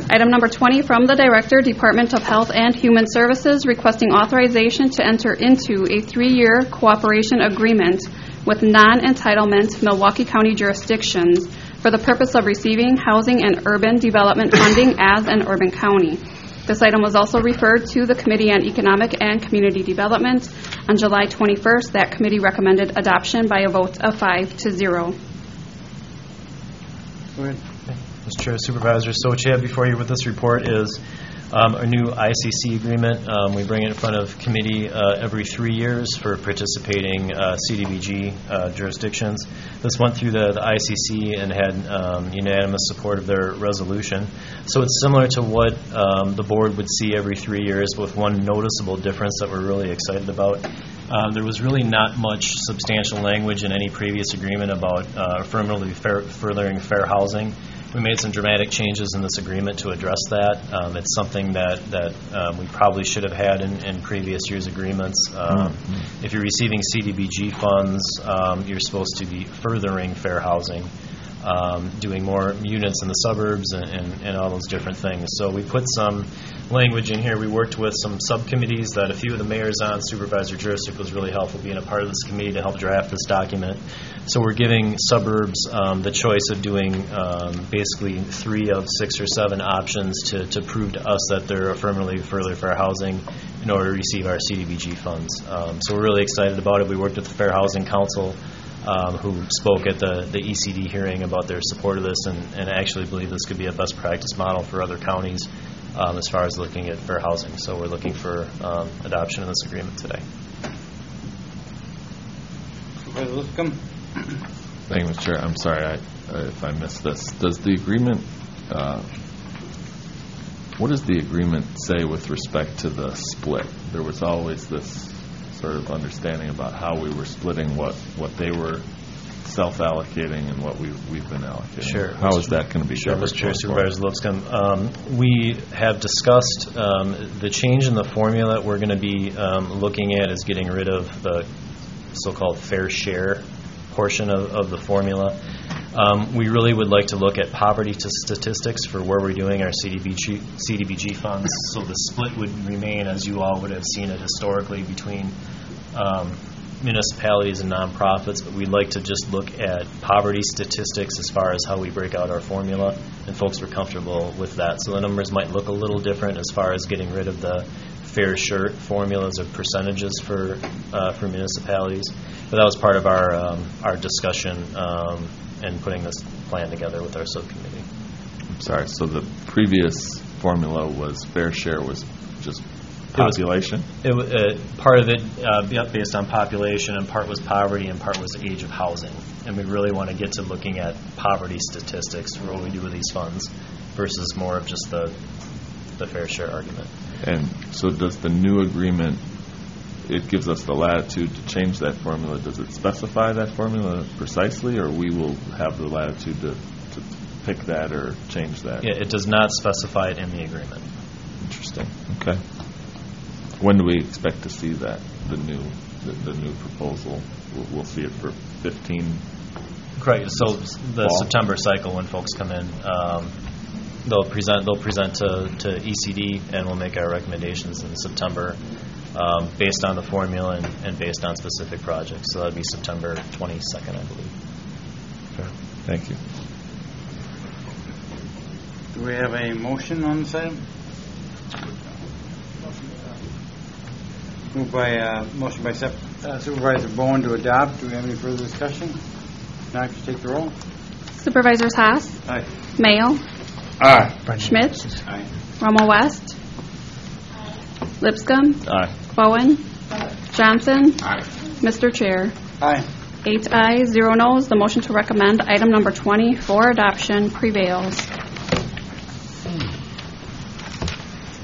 Item number 20, from the Director, Department of Health and Human Services, requesting authorization to enter into a 3-year cooperation agreement with non-entitlement Milwaukee County jurisdictions for the purpose of receiving housing and urban development funding as an urban county. This item was also referred to the Committee on Economic and Community Development on July 21st. That committee recommended adoption by a vote of 5-0. Go ahead. Mr. Chair, Supervisors, so what you have before you with this report is a new ICC agreement. We bring it in front of committee every 3 years for participating CDBG jurisdictions. This went through the ICC and had unanimous support of their resolution. So it's similar to what the board would see every 3 years, with one noticeable difference that we're really excited about. There was really not much substantial language in any previous agreement about affirmatively furthering fair housing. We made some dramatic changes in this agreement to address that. It's something that we probably should have had in previous years' agreements. If you're receiving CDBG funds, you're supposed to be furthering fair housing, doing more units in the suburbs and all those different things. So we put some language in here. We worked with some subcommittees that a few of the mayors on Supervisor Jurczyk was really helpful being a part of this committee to help draft this document. So we're giving suburbs the choice of doing basically 3 of 6 or 7 options to prove to us that they're affirmatively further fair housing in order to receive our CDBG funds. So we're really excited about it. We worked with the Fair Housing Council, who spoke at the ECD hearing about their support of this, and actually believe this could be a best practice model for other counties as far as looking at fair housing. So we're looking for adoption of this agreement today. Supervisor Lipscomb. Thank you, Mr. Chair. I'm sorry if I missed this. Does the agreement, what does the agreement say with respect to the split? There was always this sort of understanding about how we were splitting what they were self-allocating and what we've been allocating. Sure. How is that going to be Sure, covered? Mr. Chair, Supervisor Lipscomb. We have discussed the change in the formula that we're going to be looking at is getting rid of the so-called fair share portion of the formula. We really would like to look at poverty statistics for where we're doing our CDBG funds. So the split would remain, as you all would have seen it historically, between municipalities and nonprofits, but we'd like to just look at poverty statistics as far as how we break out our formula, and folks were comfortable with that. So the numbers might look a little different as far as getting rid of the fair share formulas of percentages for municipalities. But that was part of our discussion and putting this plan together with our subcommittee. I'm sorry. So the previous formula was fair share was just population? Part of it based on population, and part was poverty, and part was age of housing. And we really want to get to looking at poverty statistics for what we do with these funds versus more of just the fair share argument. And so does the new agreement, it gives us the latitude to change that formula. Does it specify that formula precisely, or we will have the latitude to pick that or change that? Yeah, it does not specify it in the agreement. Interesting. Okay. When do we expect to see that, the new proposal? We'll see it for 15? Correct. So the fall? September cycle, when folks come in, they'll present to ECD, and we'll make our recommendations in September based on the formula and based on specific projects. So that would be September 22nd, I believe. Okay. Thank you. Do we have a motion on this item? Motion by Supervisor Bowen to adopt. Do we have any further discussion? Now, if you take the roll. Supervisors Haas. Aye. Mayo. Aye. Schmidt. Aye. Romo West. Lipscomb. Aye. Bowen. Johnson. Aye. Mr. Chair. Aye. 8 ayes, 0 noes. The motion to recommend item number 20 for adoption prevails.